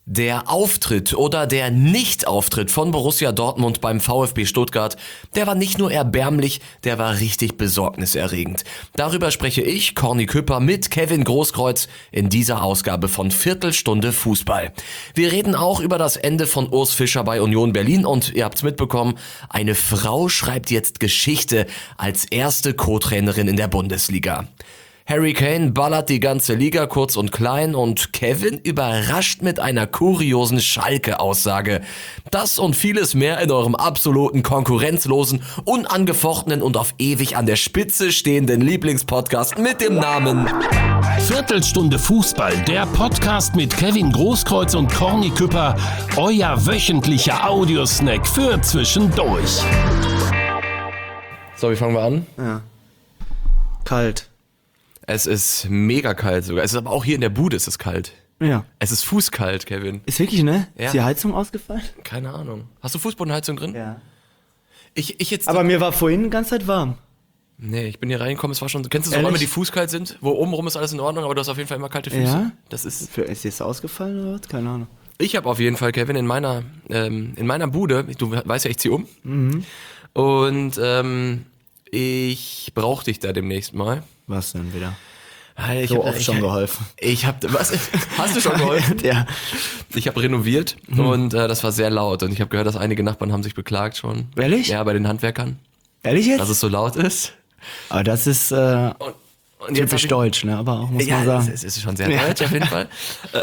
Der Auftritt oder der Nicht-Auftritt von Borussia Dortmund beim VfB Stuttgart, der war nicht nur erbärmlich, der war richtig besorgniserregend. Darüber spreche ich, Corny Küpper, mit Kevin Großkreuz in dieser Ausgabe von Viertelstunde Fußball. Wir reden auch über das Ende von Urs Fischer bei Union Berlin und ihr habt's mitbekommen, eine Frau schreibt jetzt Geschichte als erste Co-Trainerin in der Bundesliga. Harry Kane ballert die ganze Liga kurz und klein und Kevin überrascht mit einer kuriosen Schalke-Aussage. Das und vieles mehr in eurem absoluten, konkurrenzlosen, unangefochtenen und auf ewig an der Spitze stehenden Lieblingspodcast mit dem Namen Viertelstunde Fußball, der Podcast mit Kevin Großkreuz und Corny Küpper, euer wöchentlicher Audiosnack für zwischendurch. So, wie fangen wir an? Ja. Kalt. Es ist mega kalt sogar. Es ist aber auch hier in der Bude ist es kalt. Ja. Es ist fußkalt, Kevin. Ist wirklich, ne? Ja. Ist die Heizung ausgefallen? Keine Ahnung. Hast du Fußbodenheizung drin? Ja. Ich jetzt. Aber mir war vorhin die ganze Zeit warm. Nee, ich bin hier reingekommen, es war schon. Kennst du so Ehrlich? Räume, die fußkalt sind, wo obenrum ist alles in Ordnung, aber du hast auf jeden Fall immer kalte Füße? Ja? Das ist. Ist jetzt ausgefallen oder was? Keine Ahnung. Ich habe auf jeden Fall, Kevin, in meiner Bude, du weißt ja, ich ziehe um. Mhm. Und ich brauche dich da demnächst mal. Was denn wieder? Ich So hab- oft ich- schon geholfen. Was? Hast du schon geholfen? Ja. Ich habe renoviert und das war sehr laut und ich habe gehört, dass einige Nachbarn haben sich beklagt schon. Ehrlich? Ja, bei den Handwerkern, Ehrlich jetzt? dass es so laut ist. Aber das ist Und jetzt typisch deutsch, ne? Aber auch, muss Ja, man sagen. es ist schon sehr Ja. deutsch auf jeden Fall.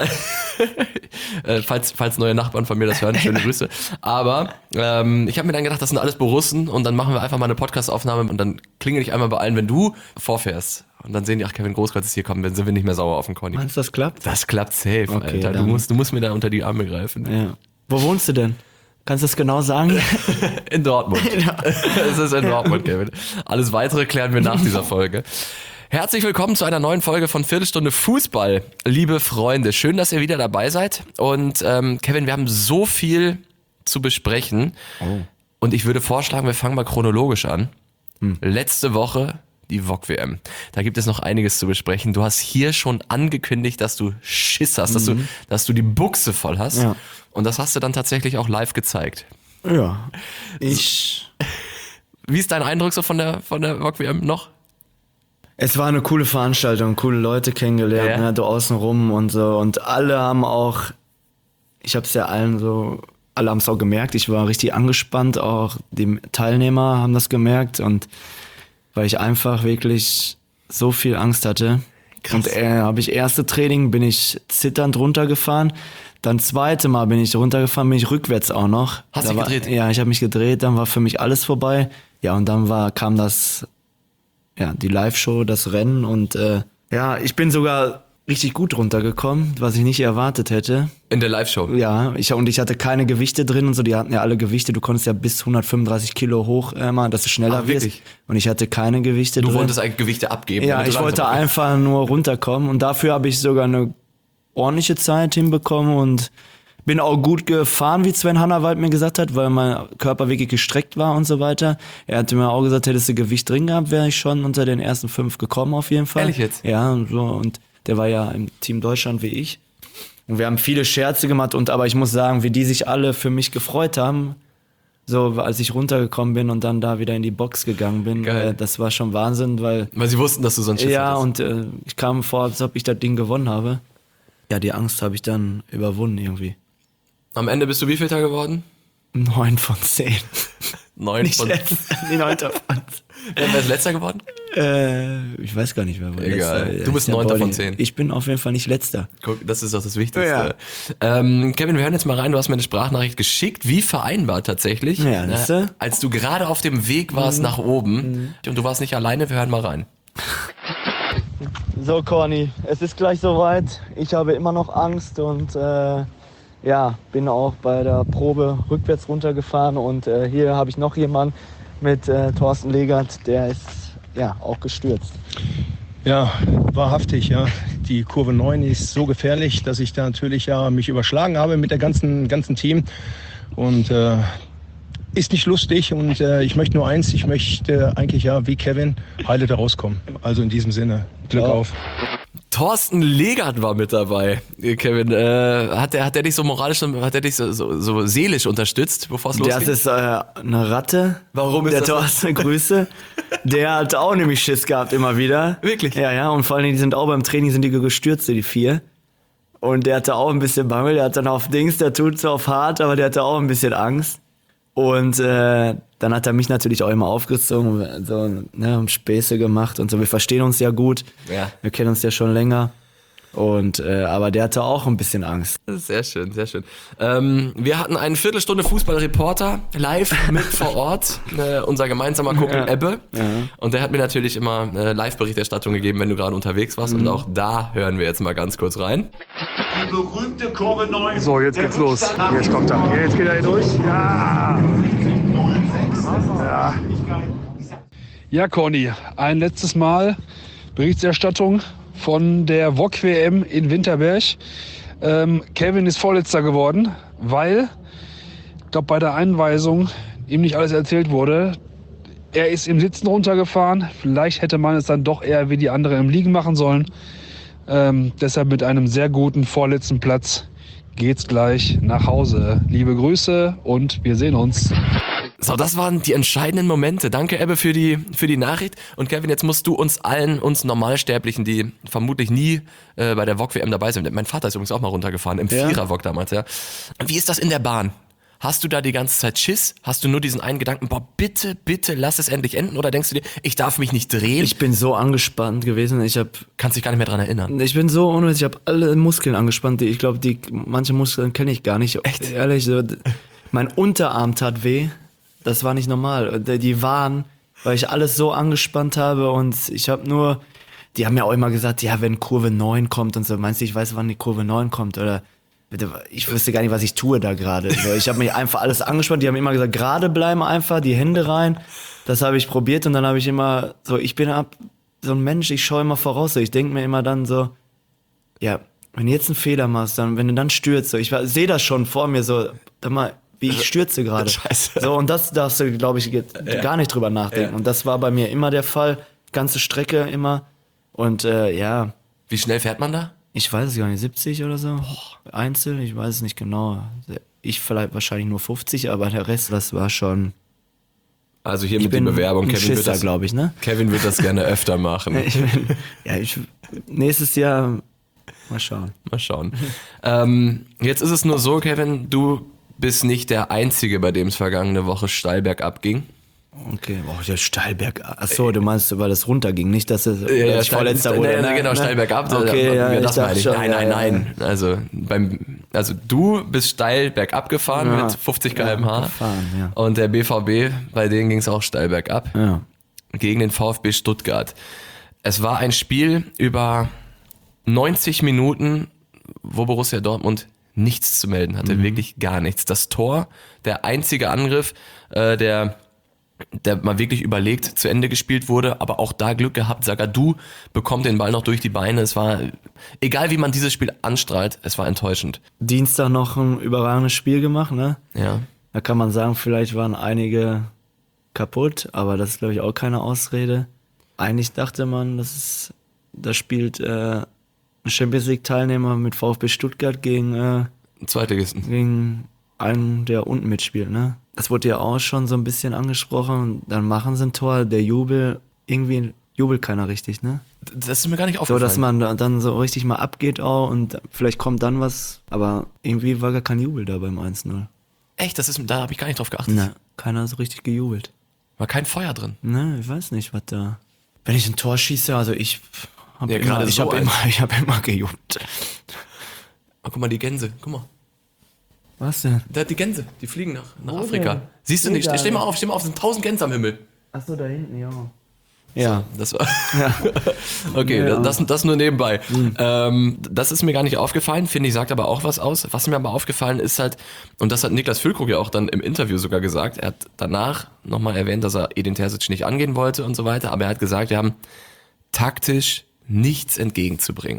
Falls neue Nachbarn von mir das hören, schöne Grüße. Aber ich habe mir dann gedacht, das sind alles Borussen und dann machen wir einfach mal eine Podcast-Aufnahme und dann klingel ich einmal bei allen, wenn du vorfährst. Und dann sehen die, ach, Kevin Großkreuz ist hier, komm, dann sind wir nicht mehr sauer auf den Conny. Meinst du, das klappt? Das klappt safe, Okay, Alter. Du dann- musst mir da unter die Arme greifen. Ja. Wo wohnst du denn? Kannst du das genau sagen? In Dortmund. Es ist in Dortmund, Kevin. Alles Weitere klären wir nach dieser Folge. Herzlich willkommen zu einer neuen Folge von Viertelstunde Fußball, liebe Freunde. Schön, dass ihr wieder dabei seid. Und Kevin, wir haben so viel zu besprechen. Oh. Und ich würde vorschlagen, wir fangen mal chronologisch an. Letzte Woche die VOG-WM. Da gibt es noch einiges zu besprechen. Du hast hier schon angekündigt, dass du Schiss hast, dass du die Buchse voll hast. Ja. Und das hast du dann tatsächlich auch live gezeigt. Ja. Wie ist dein Eindruck so von der VOG-WM noch? Es war eine coole Veranstaltung, coole Leute kennengelernt, Ja. ne, da außen rum und so. Und alle haben auch, ich hab's ja allen so, alle haben es auch gemerkt, ich war richtig angespannt, auch die Teilnehmer haben das gemerkt und weil ich einfach wirklich so viel Angst hatte. Krass. Und habe ich erste Training, bin ich zitternd runtergefahren. Dann zweite Mal bin ich runtergefahren, bin ich rückwärts auch noch. Hast Da dich war, gedreht? Ja, ich habe mich gedreht, dann war für mich alles vorbei. Ja, und dann kam die Live-Show, das Rennen und ich bin sogar richtig gut runtergekommen, was ich nicht erwartet hätte. In der Live-Show? Ja, ich hatte keine Gewichte drin und so, die hatten ja alle Gewichte, du konntest ja bis 135 Kilo hoch machen, dass du schneller Ach, wirst. wirklich? Und ich hatte keine Gewichte Du drin. wolltest eigentlich Gewichte abgeben. Ja, damit du ich wollte langsam- einfach nur runterkommen und dafür habe ich sogar eine ordentliche Zeit hinbekommen und bin auch gut gefahren, wie Sven Hannawald mir gesagt hat, weil mein Körper wirklich gestreckt war und so weiter. Er hatte mir auch gesagt, hättest du Gewicht drin gehabt, wäre ich schon unter den ersten 5 gekommen auf jeden Fall. Ehrlich jetzt? Ja, und so, und der war ja im Team Deutschland wie ich. Und wir haben viele Scherze gemacht aber ich muss sagen, wie die sich alle für mich gefreut haben, so als ich runtergekommen bin und dann da wieder in die Box gegangen bin, Geil. das war schon Wahnsinn, weil Weil sie wussten, dass du so ein Schiss ja, hattest. und ich kam vor, als ob ich das Ding gewonnen habe. Ja, die Angst habe ich dann überwunden irgendwie. Am Ende bist du wie viel Tag geworden? 9 von 10. 9 Nicht von... letzter, die 9 von Wer ist letzter geworden? Ich weiß gar nicht, wer war Egal. letzter. Du bist Ist der 9. von Body. 10. Ich bin auf jeden Fall nicht letzter. Guck, das ist doch das Wichtigste. Ja. Kevin, wir hören jetzt mal rein. Du hast mir eine Sprachnachricht geschickt, wie vereinbart tatsächlich. Ja, siehste? Als du gerade auf dem Weg warst nach oben und du warst nicht alleine, wir hören mal rein. So, Corny, es ist gleich soweit. Ich habe immer noch Angst und bin auch bei der Probe rückwärts runtergefahren und hier habe ich noch jemanden mit Thorsten Legert, der ist auch gestürzt. Ja, wahrhaftig, ja. Die Kurve 9 ist so gefährlich, dass ich da natürlich mich überschlagen habe mit der ganzen Team. Und ist nicht lustig und ich möchte nur eins, ich möchte eigentlich wie Kevin heile da rauskommen. Also in diesem Sinne, Glück auf. Thorsten Legert war mit dabei, Kevin. Hat der dich so moralisch, hat der dich so seelisch unterstützt, bevor es losging? Das ist eine Ratte. Warum ist der das so? Thorsten, Grüße. Der hat auch nämlich Schiss gehabt immer wieder. Wirklich? Ja, und vor allem, die sind auch beim Training, sind die gestürzt, die 4. Und der hatte auch ein bisschen Bammel, der hat dann auf Dings, der tut so auf hart, aber der hatte auch ein bisschen Angst. Und dann hat er mich natürlich auch immer aufgezogen, so, ne, Späße gemacht und so. Wir verstehen uns ja gut, wir kennen uns ja schon länger. Und aber der hatte auch ein bisschen Angst. Das ist sehr schön, sehr schön. Wir hatten eine Viertelstunde Fußballreporter live mit vor Ort, unser gemeinsamer Kumpel Ebbe. Ja. Und der hat mir natürlich immer Live-Berichterstattung gegeben, wenn du gerade unterwegs warst. Und auch da hören wir jetzt mal ganz kurz rein. Die berühmte Kurve 9. So, jetzt geht's los. Jetzt kommt er. Jetzt geht er hier durch. Ja. Ja, Corny, ein letztes Mal Berichterstattung von der VOG-WM in Winterberg. Kevin ist Vorletzter geworden, weil, ich glaube, bei der Einweisung ihm nicht alles erzählt wurde. Er ist im Sitzen runtergefahren. Vielleicht hätte man es dann doch eher wie die anderen im Liegen machen sollen. Deshalb mit einem sehr guten vorletzten Platz geht's gleich nach Hause. Liebe Grüße und wir sehen uns. So, das waren die entscheidenden Momente. Danke, Ebbe, für die Nachricht. Und Kevin, jetzt musst du uns Normalsterblichen, die vermutlich nie bei der VOG-WM dabei sind. Mein Vater ist übrigens auch mal runtergefahren, im Vierer-VOG damals, ja. Wie ist das in der Bahn? Hast du da die ganze Zeit Schiss? Hast du nur diesen einen Gedanken, boah, bitte, bitte, lass es endlich enden? Oder denkst du dir, ich darf mich nicht drehen? Ich bin so angespannt gewesen, Kannst dich gar nicht mehr dran erinnern. Ich bin so unnötig, ich habe alle Muskeln angespannt. Ich glaube, manche Muskeln kenne ich gar nicht. Echt? Ehrlich, so, mein Unterarm tat weh. Das war nicht normal. Die waren, weil ich alles so angespannt habe und die haben ja auch immer gesagt, ja, wenn Kurve 9 kommt und so, meinst du, ich weiß, wann die Kurve 9 kommt oder, ich wüsste gar nicht, was ich tue da gerade. Ich habe mich einfach alles angespannt, die haben immer gesagt, gerade bleiben einfach, die Hände rein. Das habe ich probiert und dann habe ich immer so, ich bin so ein Mensch, ich schaue immer voraus, ich denke mir immer dann so, ja, wenn du jetzt einen Fehler machst, wenn du dann stürzt, so, ich sehe das schon vor mir so, dann mal, wie ich stürze gerade. Scheiße. So, und das darfst du, glaube ich, gar nicht drüber nachdenken. Und das war bei mir immer der Fall. Ganze Strecke immer. Und ja. Wie schnell fährt man da? Ich weiß es gar nicht, 70 oder so. Einzel, ich weiß es nicht genau. Ich vielleicht wahrscheinlich nur 50, aber der Rest, das war schon. Also hier mit der Bewerbung, Kevin wird das, glaube ich, ne? Kevin wird das gerne öfter machen. Nächstes Jahr mal schauen. Mal schauen. Jetzt ist es nur so, Kevin, du bist nicht der Einzige, bei dem es vergangene Woche steil bergab ging. Okay, der steil bergab. Achso, du meinst, weil das runterging, nicht, dass es vorletzter wurde. Genau, steil bergab. Okay, das meine ich. Schon, Nein. Also du bist steil bergab gefahren mit 50 km/h. Ja. Und der BVB, bei denen ging es auch steil bergab. Ja. Gegen den VfB Stuttgart. Es war ein Spiel über 90 Minuten, wo Borussia Dortmund nichts zu melden hatte, wirklich gar nichts. Das Tor, der einzige Angriff, der mal wirklich überlegt zu Ende gespielt wurde, aber auch da Glück gehabt. Zagadou bekommt den Ball noch durch die Beine. Es war, egal wie man dieses Spiel anstrahlt, es war enttäuschend. Dienstag noch ein überragendes Spiel gemacht, ne? Ja. Da kann man sagen, vielleicht waren einige kaputt, aber das ist, glaube ich, auch keine Ausrede. Eigentlich dachte man, da spielt ein Champions League Teilnehmer mit VfB Stuttgart gegen einen, der unten mitspielt, ne? Das wurde ja auch schon so ein bisschen angesprochen und dann machen sie ein Tor, der Jubel, irgendwie jubelt keiner richtig, ne? Das ist mir gar nicht aufgefallen. So, dass man dann so richtig mal abgeht auch und vielleicht kommt dann was, aber irgendwie war gar kein Jubel da beim 1-0. Echt? Da habe ich gar nicht drauf geachtet. Ne, keiner so richtig gejubelt. War kein Feuer drin. Ne, ich weiß nicht, was da... Wenn ich ein Tor schieße, also ich habe immer gejubelt. Oh, guck mal, die Gänse, guck mal. Was denn? Die Gänse, die fliegen nach Afrika. Denn? Siehst du nicht? Steh mal auf, sind 1000 Gänse am Himmel. Achso, da hinten, ja. Ja. Das war okay, ja. Das nur nebenbei. Das ist mir gar nicht aufgefallen, finde ich, sagt aber auch was aus. Was mir aber aufgefallen ist halt, und das hat Niklas Füllkrug ja auch dann im Interview sogar gesagt, er hat danach nochmal erwähnt, dass er Edin Terzic nicht angehen wollte und so weiter, aber er hat gesagt, wir haben taktisch nichts entgegenzubringen.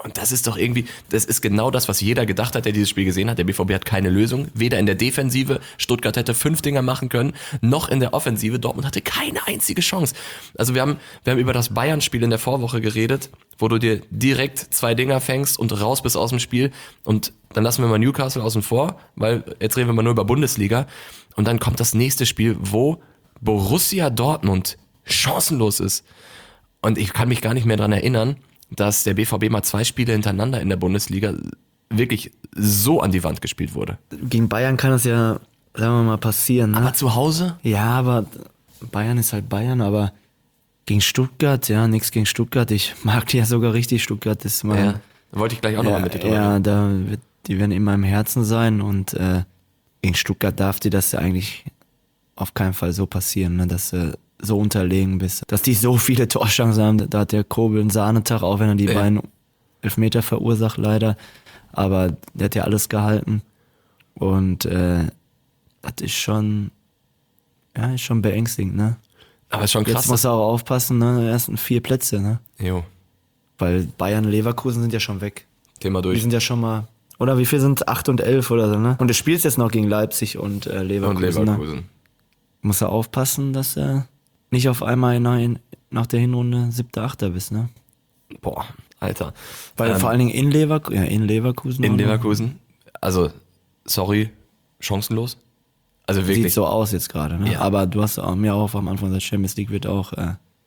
Und das ist doch irgendwie, das ist genau das, was jeder gedacht hat, der dieses Spiel gesehen hat. Der BVB hat keine Lösung. Weder in der Defensive, Stuttgart hätte 5 Dinger machen können, noch in der Offensive. Dortmund hatte keine einzige Chance. Also wir haben über das Bayern-Spiel in der Vorwoche geredet, wo du dir direkt 2 Dinger fängst und raus bist aus dem Spiel. Und dann lassen wir mal Newcastle außen vor, weil jetzt reden wir mal nur über Bundesliga. Und dann kommt das nächste Spiel, wo Borussia Dortmund chancenlos ist. Und ich kann mich gar nicht mehr dran erinnern, dass der BVB mal 2 Spiele hintereinander in der Bundesliga wirklich so an die Wand gespielt wurde. Gegen Bayern kann das ja, sagen wir mal, passieren. Ne? Aber zu Hause? Ja, aber Bayern ist halt Bayern, aber gegen Stuttgart, ja, nichts gegen Stuttgart. Ich mag die ja sogar richtig. Stuttgart ist mal. Ja, da wollte ich gleich auch noch mal mit dir drüber reden. Ja, die werden in meinem Herzen sein und gegen Stuttgart darf dir das ja eigentlich auf keinen Fall so passieren, ne, dass du so unterlegen bist. Dass die so viele Torchancen haben, da hat der Kobel einen Sahnetag, auch wenn er die beiden Elfmeter verursacht leider. Aber der hat ja alles gehalten. Und das ist schon beängstigend, ne? Aber ist schon krass. Jetzt muss er auch aufpassen, ne? Die ersten 4 Plätze, ne? Jo, Weil Bayern und Leverkusen sind ja schon weg. Thema durch. Die sind ja schon mal, oder wie viel sind 8 und 11 oder so, ne? Und du spielst jetzt noch gegen Leipzig und Leverkusen. Ne? Muss er aufpassen, dass er nicht auf einmal nach der Hinrunde 7., 8. bist, ne? Boah, Alter. Weil vor allen Dingen in Leverkusen. In Leverkusen, also, sorry, chancenlos. Also wirklich. Sieht so aus jetzt gerade, ne? Ja. Aber du hast mir auch am Anfang gesagt, Champions League wird auch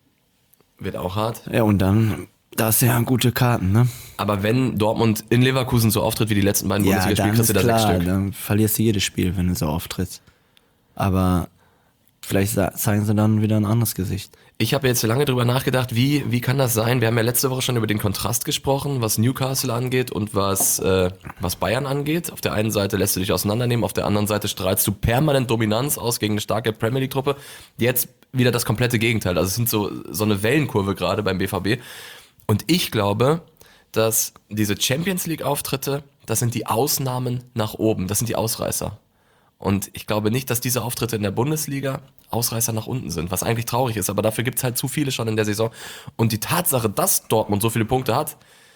hart. ja, und dann, da hast du ja gute Karten, ne? Aber wenn Dortmund in Leverkusen so auftritt wie die letzten beiden Bundesligaspiele, kriegst du da 6 Stück. Dann verlierst du jedes Spiel, wenn du so auftrittst. Aber vielleicht zeigen sie dann wieder ein anderes Gesicht. Ich habe jetzt lange drüber nachgedacht, wie kann das sein? Wir haben ja letzte Woche schon über den Kontrast gesprochen, was Newcastle angeht und was Bayern angeht. Auf der einen Seite lässt du dich auseinandernehmen, auf der anderen Seite strahlst du permanent Dominanz aus gegen eine starke Premier League Truppe. Jetzt wieder das komplette Gegenteil. Also es sind so eine Wellenkurve gerade beim BVB. Und ich glaube, dass diese Champions League Auftritte, das sind die Ausnahmen nach oben, das sind die Ausreißer. Und ich glaube nicht, dass diese Auftritte in der Bundesliga Ausreißer nach unten sind, was eigentlich traurig ist, aber dafür gibt's halt zu viele schon in der Saison. Und die Tatsache, dass Dortmund so viele Punkte hat,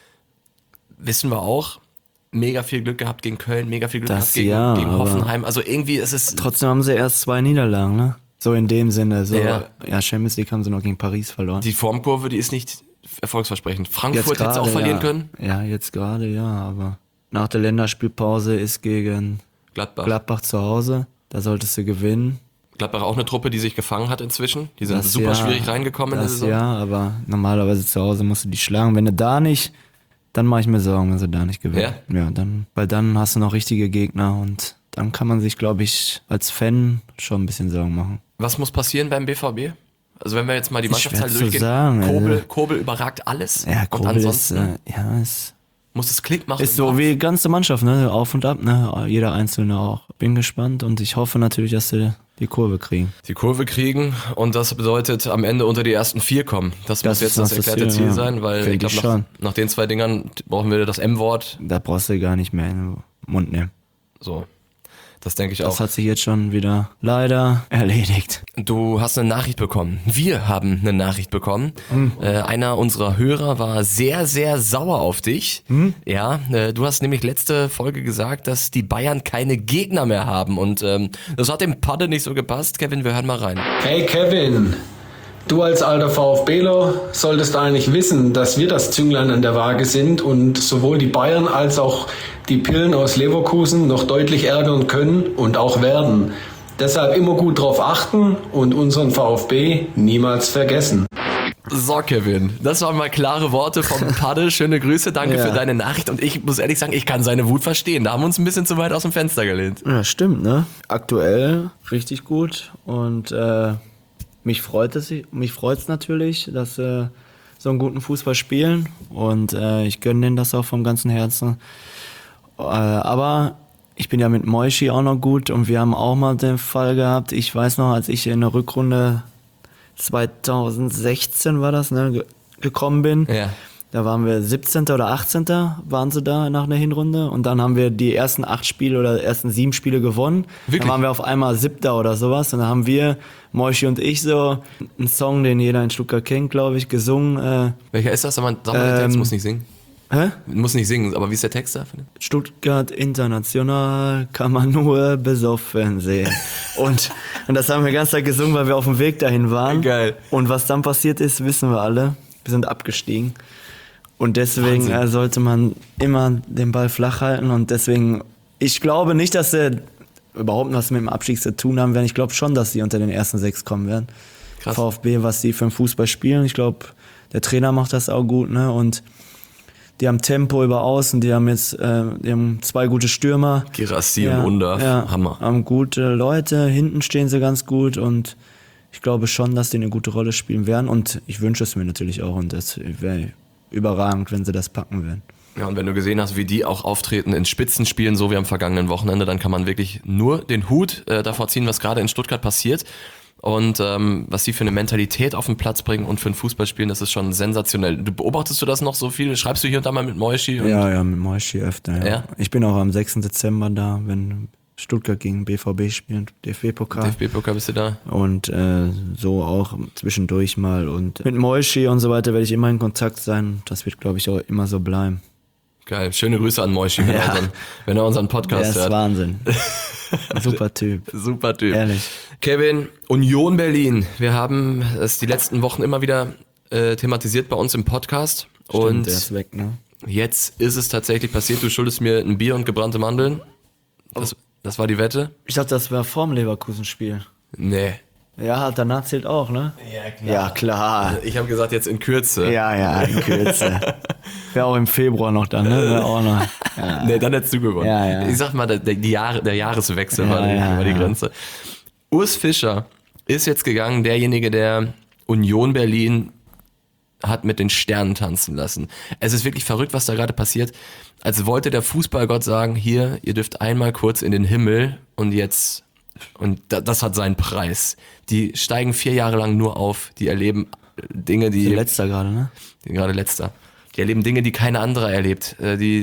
wissen wir auch, mega viel Glück gehabt gegen Köln, mega viel Glück gehabt gegen Hoffenheim. Also irgendwie ist es... Trotzdem haben sie erst 2 Niederlagen, ne? So in dem Sinne. So, ja, Champions League haben sie noch gegen Paris verloren. Die Formkurve, die ist nicht erfolgsversprechend. Frankfurt hätte es auch verlieren können. Ja, jetzt gerade, ja, aber nach der Länderspielpause ist gegen Gladbach zu Hause. Da solltest du gewinnen. Gladbach auch eine Truppe, die sich gefangen hat inzwischen. Die sind super schwierig reingekommen in der Saison. Ja, aber normalerweise zu Hause musst du die schlagen. Wenn du da nicht, dann mache ich mir Sorgen, wenn sie da nicht gewinnen. Ja, weil dann hast du noch richtige Gegner und dann kann man sich, glaube ich, als Fan schon ein bisschen Sorgen machen. Was muss passieren beim BVB? Also wenn wir jetzt mal die Mannschaftsteile durchgehen, sagen, Kobel überragt alles. Ja, Kobel und ansonsten ist muss es Klick machen. Ist so wie die ganze Mannschaft, ne? Auf und ab, ne? Jeder Einzelne auch. Bin gespannt und ich hoffe natürlich, dass sie die Kurve kriegen. Die Kurve kriegen und das bedeutet am Ende unter die ersten 4 kommen. Das muss jetzt das erklärte Ziel sein, weil ich glaube, nach den 2 Dingern brauchen wir das M-Wort. Da brauchst du gar nicht mehr in den Mund nehmen. So. Das denke ich auch. Das hat sich jetzt schon wieder leider erledigt. Du hast eine Nachricht bekommen. Wir haben eine Nachricht bekommen. Einer unserer Hörer war sehr, sehr sauer auf dich. Ja, du hast nämlich letzte Folge gesagt, dass die Bayern keine Gegner mehr haben. Und das hat dem Padde nicht so gepasst. Kevin, wir hören mal rein. Hey Kevin, du als alter VfBler solltest eigentlich wissen, dass wir das Zünglein an der Waage sind und sowohl die Bayern als auch die Pillen aus Leverkusen noch deutlich ärgern können und auch werden. Deshalb immer gut drauf achten und unseren VfB niemals vergessen. So, Kevin, das waren mal klare Worte vom Padde. Schöne Grüße, danke für deine Nachricht. Und ich muss ehrlich sagen, ich kann seine Wut verstehen. Da haben wir uns ein bisschen zu weit aus dem Fenster gelehnt. Ja, stimmt, ne? Aktuell richtig gut und mich freut's natürlich, dass sie so einen guten Fußball spielen und ich gönne denen das auch vom ganzen Herzen. Aber ich bin ja mit Moischi auch noch gut und wir haben auch mal den Fall gehabt, ich weiß noch, als ich in der Rückrunde 2016 war das, ne, gekommen bin, da waren wir 17. oder 18. waren sie da nach einer Hinrunde und dann haben wir die ersten 8 Spiele oder ersten 7 Spiele gewonnen. Wirklich? Dann waren wir auf einmal 7. oder sowas und dann haben wir, Moischi und ich, so einen Song, den jeder in Stuttgart kennt, glaube ich, gesungen. Welcher ist das? Sag mal, jetzt muss nicht singen. Hä? Muss nicht singen, aber wie ist der Text da? Stuttgart international kann man nur besoffen sehen. Und das haben wir die ganze Zeit gesungen, weil wir auf dem Weg dahin waren. Geil. Und was dann passiert ist, wissen wir alle. Wir sind abgestiegen. Und deswegen sollte man immer den Ball flach halten. Und deswegen, ich glaube nicht, dass sie überhaupt was mit dem Abstieg zu tun haben werden. Ich glaube schon, dass sie unter den ersten 6 kommen werden. Krass. VfB, was sie für den Fußball spielen. Ich glaube, der Trainer macht das auch gut, ne? Und die haben Tempo über Außen, die haben jetzt die haben 2 gute Stürmer. Girassi und Undav, Hammer. Haben gute Leute, hinten stehen sie ganz gut und ich glaube schon, dass die eine gute Rolle spielen werden und ich wünsche es mir natürlich auch und das wäre überragend, wenn sie das packen werden. Ja, und wenn du gesehen hast, wie die auch auftreten in Spitzenspielen, so wie am vergangenen Wochenende, dann kann man wirklich nur den Hut davor ziehen, was gerade in Stuttgart passiert. Und was die für eine Mentalität auf den Platz bringen und für ein Fußballspielen, das ist schon sensationell. Beobachtest du das noch so viel? Schreibst du hier und da mal mit Moischi? Ja, mit Moischi öfter. Ja. Ich bin auch am 6. Dezember da, wenn Stuttgart gegen BVB spielt, DFB-Pokal. DFB-Pokal bist du da? Und so auch zwischendurch mal. Und mit Moischi und so weiter werde ich immer in Kontakt sein. Das wird, glaube ich, auch immer so bleiben. Geil, schöne Grüße an Moischi, wenn er unseren Podcast hört. Der ist Wahnsinn. Super Typ. Super Typ. Ehrlich. Kevin, Union Berlin. Wir haben es die letzten Wochen immer wieder thematisiert bei uns im Podcast. Stimmt, und der ist weg, ne? jetzt ist es tatsächlich passiert. Du schuldest mir ein Bier und gebrannte Mandeln. Das war die Wette? Ich dachte, das wäre vorm Leverkusen-Spiel. Nee. Ja, danach zählt auch, ne? Ja, klar. Ja, klar. Ich habe gesagt, jetzt in Kürze. Ja, in Kürze. Wäre auch im Februar noch dann, ne? Wäre auch noch. Ja. Nee, dann hättest du gewonnen. Ja. Ich sag mal, der Jahreswechsel war die Grenze. Urs Fischer ist jetzt gegangen, derjenige, der Union Berlin hat mit den Sternen tanzen lassen. Es ist wirklich verrückt, was da gerade passiert. Als wollte der Fußballgott sagen, hier, ihr dürft einmal kurz in den Himmel und jetzt... Und das hat seinen Preis. Die steigen 4 Jahre lang nur auf. Die erleben Dinge, die... Letzter gerade, ne? Gerade letzter. Die erleben Dinge, die keine andere erlebt.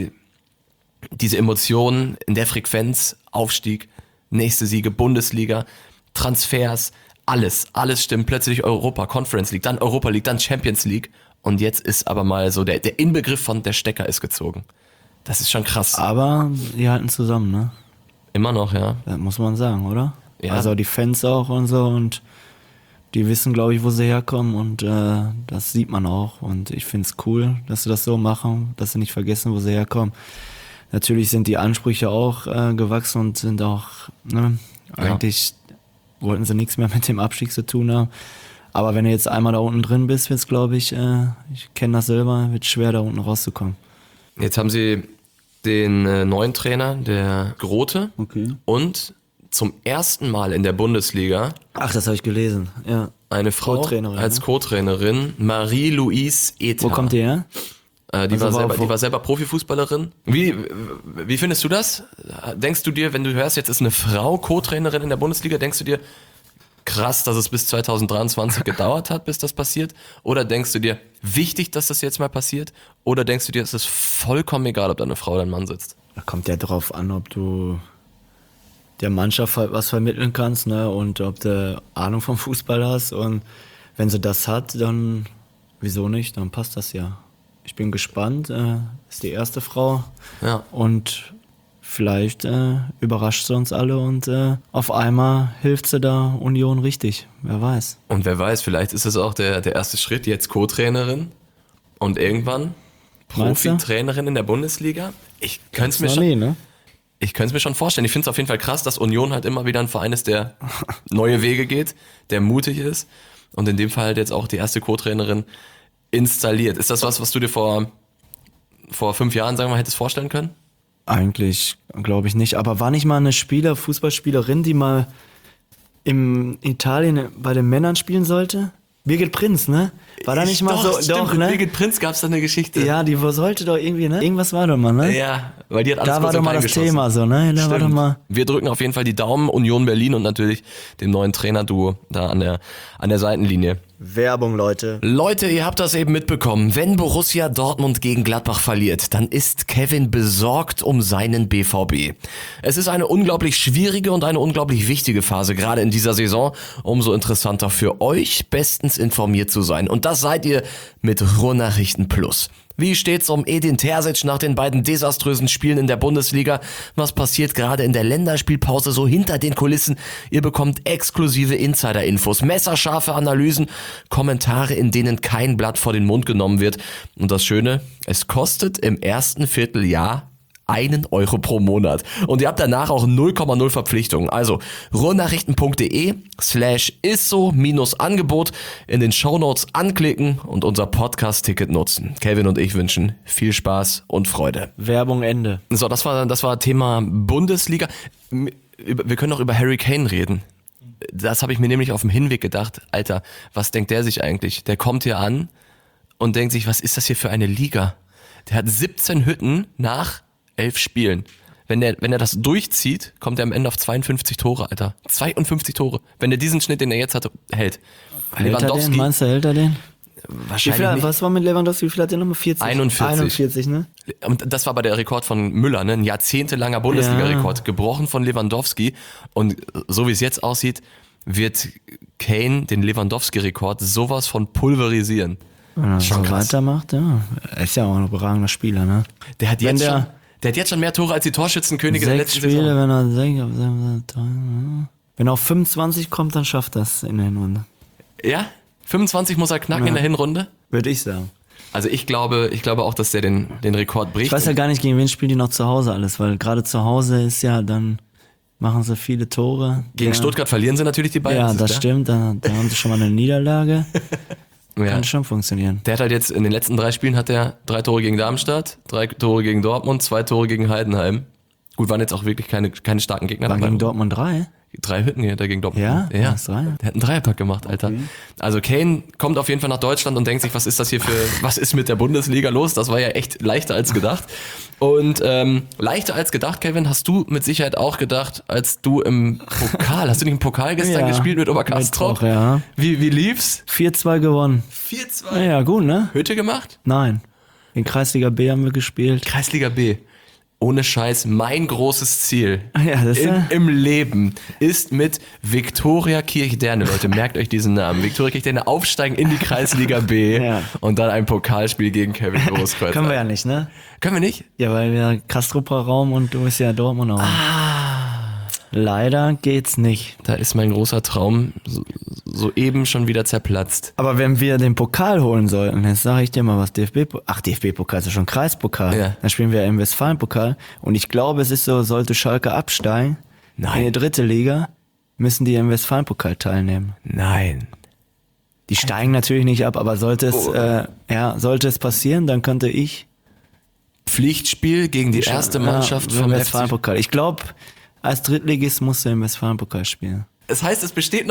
Diese Emotionen in der Frequenz, Aufstieg, nächste Siege, Bundesliga, Transfers, alles stimmt. Plötzlich Europa, Conference League, dann Europa League, dann Champions League. Und jetzt ist aber mal so der Inbegriff von der Stecker ist gezogen. Das ist schon krass. Aber die halten zusammen, ne? Immer noch, ja. Das muss man sagen, oder? Ja. Also die Fans auch und so und die wissen, glaube ich, wo sie herkommen und das sieht man auch und ich finde es cool, dass sie das so machen, dass sie nicht vergessen, wo sie herkommen. Natürlich sind die Ansprüche auch gewachsen und sind auch, ne, eigentlich wollten sie nichts mehr mit dem Abstieg zu tun haben. Aber wenn du jetzt einmal da unten drin bist, wird es, glaube ich kenne das selber, wird schwer da unten rauszukommen. Jetzt haben sie den neuen Trainer, der Grote, und zum ersten Mal in der Bundesliga Ach, das habe ich gelesen, ja. eine Frau Co-Trainerin, als ne? Co-Trainerin, Marie-Louise Ether. Wo kommt die her? Die war selber Profifußballerin. Wie findest du das? Denkst du dir, wenn du hörst, jetzt ist eine Frau Co-Trainerin in der Bundesliga, denkst du dir, krass, dass es bis 2023 gedauert hat, bis das passiert? Oder denkst du dir, wichtig, dass das jetzt mal passiert? Oder denkst du dir, es ist vollkommen egal, ob da eine Frau oder ein Mann sitzt? Da kommt ja drauf an, ob du der Mannschaft was vermitteln kannst, ne? Und ob du Ahnung vom Fußball hast. Und wenn sie das hat, dann wieso nicht? Dann passt das ja. Ich bin gespannt. Ist die erste Frau. Ja. Und vielleicht überrascht sie uns alle und auf einmal hilft sie da Union richtig. Wer weiß. Und wer weiß, vielleicht ist es auch der erste Schritt, jetzt Co-Trainerin und irgendwann Meinst du? Profi-Trainerin in der Bundesliga. Ich könnte es mir schon... ne? Ich könnte es mir schon vorstellen. Ich finde es auf jeden Fall krass, dass Union halt immer wieder ein Verein ist, der neue Wege geht, der mutig ist und in dem Fall halt jetzt auch die erste Co-Trainerin installiert. Ist das was du dir vor 5 Jahren, sagen wir mal, hättest vorstellen können? Eigentlich glaube ich nicht. Aber war nicht mal eine Fußballspielerin, die mal in Italien bei den Männern spielen sollte? Birgit Prinz, ne? War da nicht mal doch, so? Stimmt, Doch, mit ne? Birgit Prinz gab es da eine Geschichte. Ja, die sollte doch irgendwie, ne? Irgendwas war doch mal, ne? Ja, weil die hat alles Da kurz war doch und mal klein das geschossen. Thema so, ne? Da war doch Stimmt. mal. Wir drücken auf jeden Fall die Daumen, Union Berlin und natürlich dem neuen Trainerduo da an der Seitenlinie. Werbung, Leute. Leute, ihr habt das eben mitbekommen. Wenn Borussia Dortmund gegen Gladbach verliert, dann ist Kevin besorgt um seinen BVB. Es ist eine unglaublich schwierige und eine unglaublich wichtige Phase, gerade in dieser Saison. Umso interessanter für euch, bestens informiert zu sein. Und das seid ihr mit Ruhrnachrichten Plus. Wie steht's um Edin Terzic nach den beiden desaströsen Spielen in der Bundesliga? Was passiert gerade in der Länderspielpause so hinter den Kulissen? Ihr bekommt exklusive Insider-Infos, messerscharfe Analysen, Kommentare, in denen kein Blatt vor den Mund genommen wird. Und das Schöne, es kostet im ersten Vierteljahr 1 Euro pro Monat. Und ihr habt danach auch 0,0 Verpflichtungen. Also ruhrnachrichten.de/isso-Angebot in den Shownotes anklicken und unser Podcast-Ticket nutzen. Kevin und ich wünschen viel Spaß und Freude. Werbung Ende. So, das war Thema Bundesliga. Wir können noch über Harry Kane reden. Das habe ich mir nämlich auf dem Hinweg gedacht. Alter, was denkt der sich eigentlich? Der kommt hier an und denkt sich, was ist das hier für eine Liga? Der hat 17 Hütten nach 11 Spielen. Wenn er das durchzieht, kommt er am Ende auf 52 Tore, Alter. 52 Tore. Wenn er diesen Schnitt, den er jetzt hat, hält. Lewandowski. Meinst du, hält er den? Wahrscheinlich nicht. Was war mit Lewandowski? Wie viel hat der nochmal? 40? 41, ne? Und das war aber der Rekord von Müller, ne? Ein jahrzehntelanger Bundesliga-Rekord. Gebrochen von Lewandowski. Und so wie es jetzt aussieht, wird Kane den Lewandowski-Rekord sowas von pulverisieren. Wenn er so weitermacht, ja. Er ist ja auch ein überragender Spieler, ne? Der hat jetzt schon mehr Tore als die Torschützenkönige der letzten Spiele, Saison. Wenn er auf 25 kommt, dann schafft das in der Hinrunde. Ja? 25 muss er knacken in der Hinrunde? Würde ich sagen. Also ich glaube auch, dass der den Rekord bricht. Ich weiß ja gar nicht, gegen wen spielen die noch zu Hause alles, weil gerade zu Hause ist ja, dann machen sie viele Tore. Gegen Stuttgart verlieren sie natürlich die beiden. Ja, das stimmt, da haben sie schon mal eine Niederlage. Ja. Kann schon funktionieren. Der hat halt jetzt in den letzten 3 Spielen hat er 3 Tore gegen Darmstadt, 3 Tore gegen Dortmund, 2 Tore gegen Heidenheim. Gut, waren jetzt auch wirklich keine starken Gegner. War gegen Dortmund 3? 3 Hütten hier, der gegen Dortmund. Ja? Der hat einen Dreierpack gemacht, Alter. Okay. Also Kane kommt auf jeden Fall nach Deutschland und denkt sich, was ist mit der Bundesliga los? Das war ja echt leichter als gedacht. Und leichter als gedacht, Kevin, hast du mit Sicherheit auch gedacht, als du im Pokal, hast du nicht im Pokal gestern gespielt mit Oberkastrop? Ja. Wie lief's? 4-2 gewonnen. 4-2? Ja, gut, ne? Hütte gemacht? Nein. In Kreisliga B haben wir gespielt. Kreisliga B. Ohne Scheiß, mein großes Ziel im Leben ist mit Viktoria Kirchderne, Leute, merkt euch diesen Namen, Viktoria Kirchderne aufsteigen in die Kreisliga B und dann ein Pokalspiel gegen Kevin Großkreuz. Können wir ja nicht, ne? Können wir nicht? Ja, weil wir Kastrupper Raum und du bist ja Dortmund Raum. Leider geht's nicht. Da ist mein großer Traum soeben schon wieder zerplatzt. Aber wenn wir den Pokal holen sollten, jetzt sage ich dir mal was, DFB-Pokal ist ja schon Kreispokal. Ja. Dann spielen wir im Westfalen-Pokal. Und ich glaube, es ist so, sollte Schalke absteigen in die 3. Liga, müssen die im Westfalen-Pokal teilnehmen. Nein. Die steigen natürlich nicht ab, aber sollte es passieren, dann könnte ich Pflichtspiel gegen die erste Mannschaft vom Westfalen-Pokal. Ich glaube, als Drittligist musst du im Westfalen-Pokal spielen. Das heißt, es besteht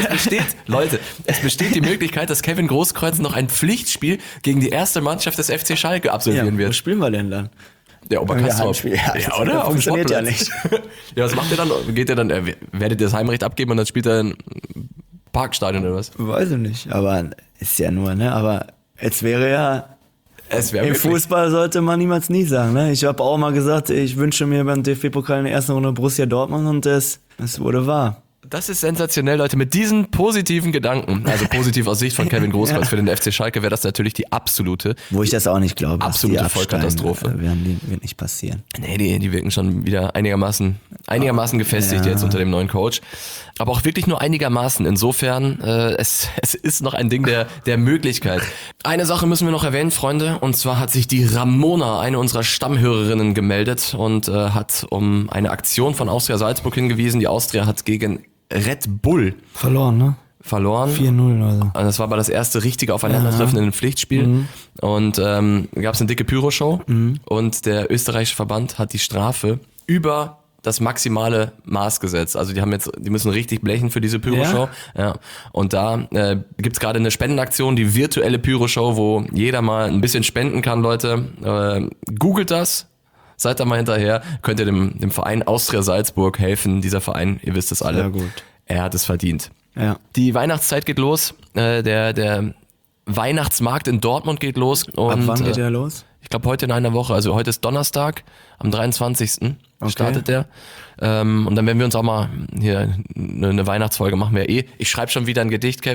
die Möglichkeit, dass Kevin Großkreuz noch ein Pflichtspiel gegen die erste Mannschaft des FC Schalke absolvieren wird. Wo spielen wir denn dann? Der Oberkastrop. Ja, oder? Das funktioniert ja nicht. Ja, was macht ihr dann? Werdet ihr das Heimrecht abgeben und dann spielt er ein Parkstadion oder was? Weiß ich nicht, aber ist ja nur, ne? Aber es wäre im Fußball sollte man niemals nie sagen, ne? Ich habe auch mal gesagt, ich wünsche mir beim DFB-Pokal in der ersten Runde Borussia Dortmund und es wurde wahr. Das ist sensationell, Leute. Mit diesen positiven Gedanken, also positiv aus Sicht von Kevin Großkreuz für den FC Schalke, wäre das natürlich die absolute... Wo ich das auch nicht glaube. Absolute Vollkatastrophe. Wird nicht passieren. Nee, die wirken schon wieder einigermaßen gefestigt jetzt unter dem neuen Coach. Aber auch wirklich nur einigermaßen. Insofern, es ist noch ein Ding der Möglichkeit. Eine Sache müssen wir noch erwähnen, Freunde. Und zwar hat sich die Ramona, eine unserer Stammhörerinnen, gemeldet und hat um eine Aktion von Austria Salzburg hingewiesen. Die Austria hat gegen Red Bull verloren, ne? 4-0 oder so. Das war aber das erste richtige Aufeinandertreffen in einem Pflichtspiel. Und gab es eine dicke Pyro-Show und der österreichische Verband hat die Strafe über das maximale Maß gesetzt. Also die müssen richtig blechen für diese Pyro-Show. Ja. Und da gibt's gerade eine Spendenaktion, die virtuelle Pyro-Show, wo jeder mal ein bisschen spenden kann, Leute. Googelt das. Seid da mal hinterher, könnt ihr dem Verein Austria Salzburg helfen. Dieser Verein, ihr wisst es alle, sehr gut. Er hat es verdient. Ja. Die Weihnachtszeit geht los, der Weihnachtsmarkt in Dortmund geht los. Und, ab wann geht der los? Ich glaube heute in einer Woche, also heute ist Donnerstag, am 23. startet der. Und dann werden wir uns auch mal hier eine Weihnachtsfolge machen wir eh. Ich schreibe schon wieder ein Gedicht, Kevin.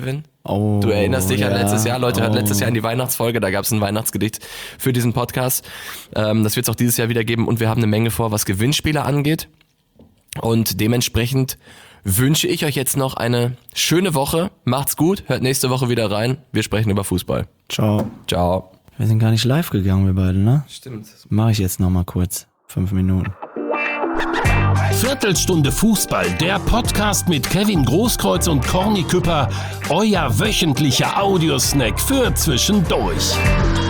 Oh, Du erinnerst dich an letztes Jahr, Leute, hört letztes Jahr in die Weihnachtsfolge, da gab es ein Weihnachtsgedicht für diesen Podcast. Das wird es auch dieses Jahr wieder geben und wir haben eine Menge vor, was Gewinnspiele angeht. Und dementsprechend wünsche ich euch jetzt noch eine schöne Woche. Macht's gut, hört nächste Woche wieder rein. Wir sprechen über Fußball. Ciao. Ciao. Wir sind gar nicht live gegangen, wir beide, ne? Stimmt. Mache ich jetzt nochmal kurz. 5 Minuten. Viertelstunde Fußball, der Podcast mit Kevin Großkreuz und Corny Küpper, euer wöchentlicher Audiosnack für zwischendurch.